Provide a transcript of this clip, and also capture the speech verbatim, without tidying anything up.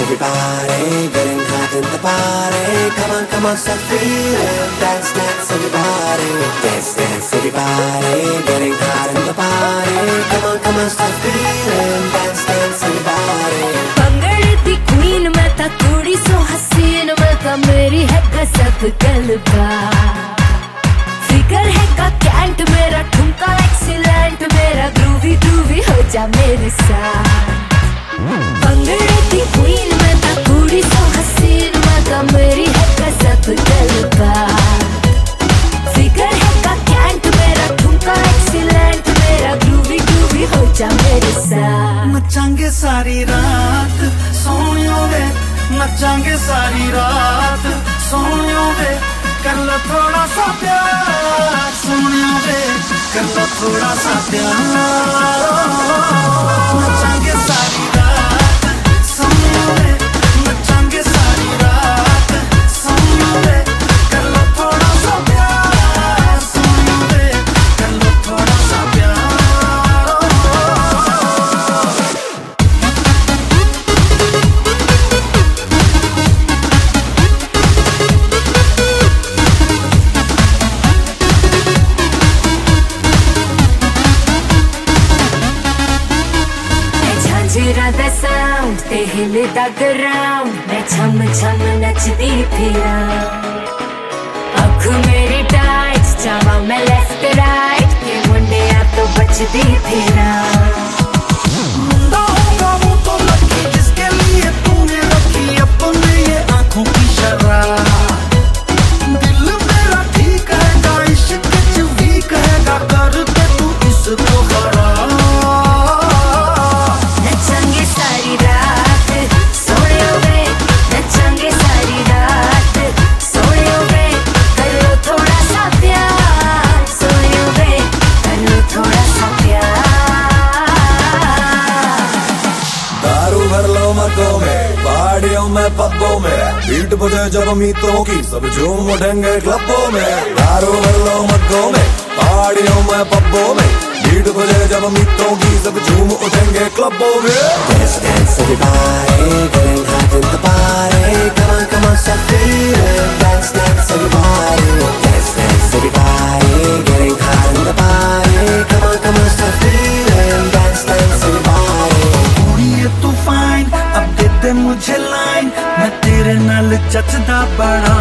everybody, getting hot in the party. Come on, come on, start feeling. Dance, dance, everybody. Dance, dance, everybody, getting hot in the party. Come on, come on, start feeling. Dance, dance, everybody. पंगड़े the queen मैं ता कुड़ी सो हसीन मैं ता मेरी है गजब गलबा. फिगर है का कैंट मेरा ठुमका एक्सीलेंट मेरा ग्रूवी ग्रूवी हो जा मेरे साथ. पंगड़े दी queen मैं ता कुड़ी सो हसीन मैं ता मेरी है गजब गलबा. फिगर है का कैंट मेरा ठुमका एक्सीलेंट मेरा ग्रूवी ग्रूवी हो जा मेरे साथ. नचांगे सारी रात सोनियो वे, नचांगे सारी रात सोनियो वे. कर लो थोड़ा सा प्यार सोनियो वे, कर लो थोड़ा सा प्यार. नचांगे सारी रात सोनियो वे, नचांगे सारी रात सोनियो वे. कर लो थोड़ा सा प्यार सोनियो वे, कर लो थोड़ा सा प्यार. Jira the sound, te hile da ground. मैं छम छम नचती फिरा. आँख मेरी टाइट, जावा मैं लेफ्ट राइट. ये मुंडे आ तो बचती फिरा. मुंडा होगा वो तो लकी जिसके लिए तूने रखी अपने ये आँखों की शराब. दिल मेरा ठीक है, इश्क च वीक है, कर दे तू इसको खराब. नचंगे सारी रात सोनियो वे, नचंगे सारी रात सोनियो वे. कर लो थोड़ा सा प्यार सोनियो वे, कर लो थोड़ा सा प्यार. दारू भर लो मर्दों में, पहाड़ियों में पब्बों में. बीट बजे जब मीतों की सब झूम उठेंगे क्लबों में. दारू भर लो मर्दों में, पहाड़ियों में पब्बों में. बीट बजे जब मीतों की सब झूम उठेंगे क्लबों में. Dance, dance, everybody, getting hot in the party. Come on, come on, start feeling. Dance, dance, everybody. Dance, dance, everybody, getting hot in the party. Come on, come on, start feeling. Dance, dance, everybody. कुड़िए तू fine, अब दे दे मुझे line. मैं तेरे नाल जचदा बड़ा.